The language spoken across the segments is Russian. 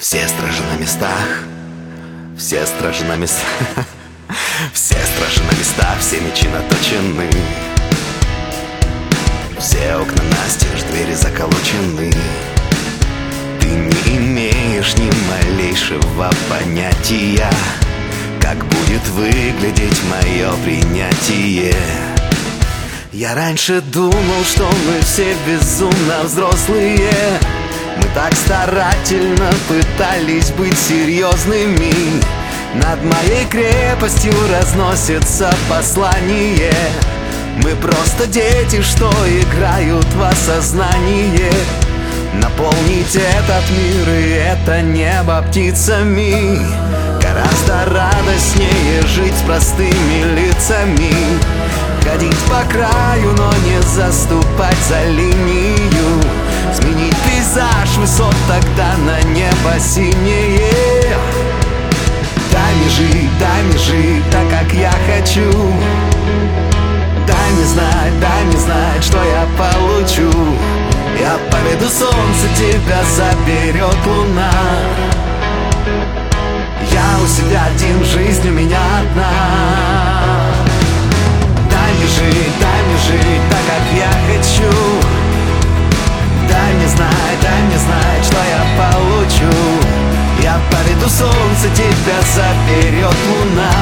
Все стражи на местах, все стражи на местах, все стражи на местах, все мечи наточены, все окна настежь, двери заколочены. Ты не имеешь ни малейшего понятия, как будет выглядеть мое принятие. Я раньше думал, что мы все безумно взрослые. Мы так старательно пытались быть серьезными. Над моей крепостью разносится послание: мы просто дети, что играют в осознание. Наполнить этот мир и это небо птицами. Гораздо радостнее жить с простыми лицами. Ходить по краю, но не заступать за линию. Сменить пейзаж высот, тогда на небо синее. Дай мне жить так, как я хочу. Дай мне знать, что я получу. Я поведу солнце, тебя заберет луна. Я у себя один, жизнь у меня одна. Дай мне жить так, как я хочу. Дай мне знать, что я получу. Я поведу солнце, тебя заберет луна.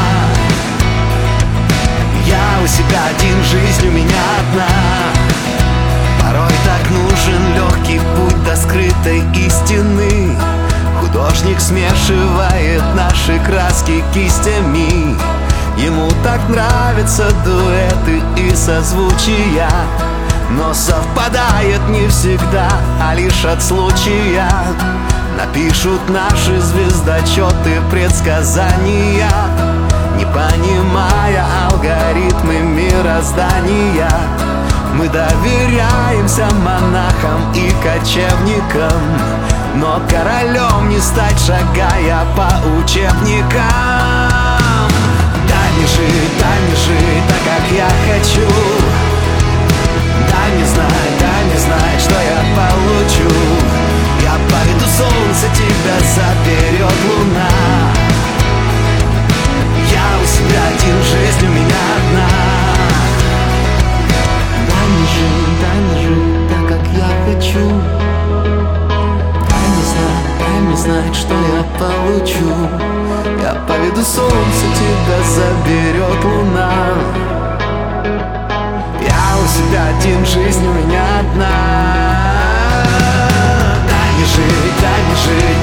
Я у себя один, жизнь у меня одна. Порой так нужен легкий путь до скрытой истины. Художник смешивает наши краски кистями. Ему так нравятся дуэты и созвучия, но совпадает не всегда, а лишь от случая. Напишут наши звездочеты предсказания, не понимая алгоритмы мироздания. Мы доверяемся монахам и кочевникам, но королем не стать, шагая по учебникам. Дай мне жить так, как я хочу. Дай мне знать, что я получу. Я поведу солнце, тебя заберет луна. Я у себя один, жизнь у меня одна. Дай мне жить так, как я хочу. Дай мне знать, что я получу. Я поведу солнце, тебя заберет луна. Я у себя один, жизнь у меня одна. Дай мне жить